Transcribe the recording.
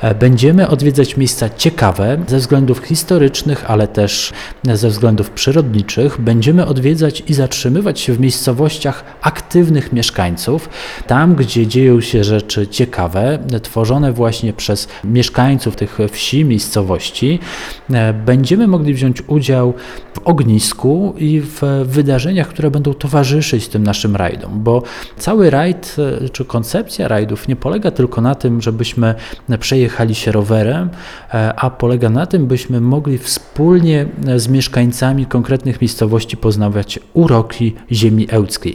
Będziemy odwiedzać miejsca ciekawe ze względów historycznych, ale też ze względów przyrodniczych. Będziemy odwiedzać i zatrzymywać się w miejscowościach aktywnych mieszkańców, tam gdzie dzieją się rzeczy ciekawe, tworzone właśnie przez mieszkańców tych wsi, miejscowości. Będziemy mogli wziąć udział w ognisku i w wydarzeniach, które będą towarzyszyć tym naszym rajdom, bo cały rajd, czy koncepcja rajdów nie polega tylko na tym, żebyśmy przejechali się rowerem, a polega na tym, byśmy mogli wspólnie z mieszkańcami konkretnych miejscowości poznawać uroki ziemi ełckiej.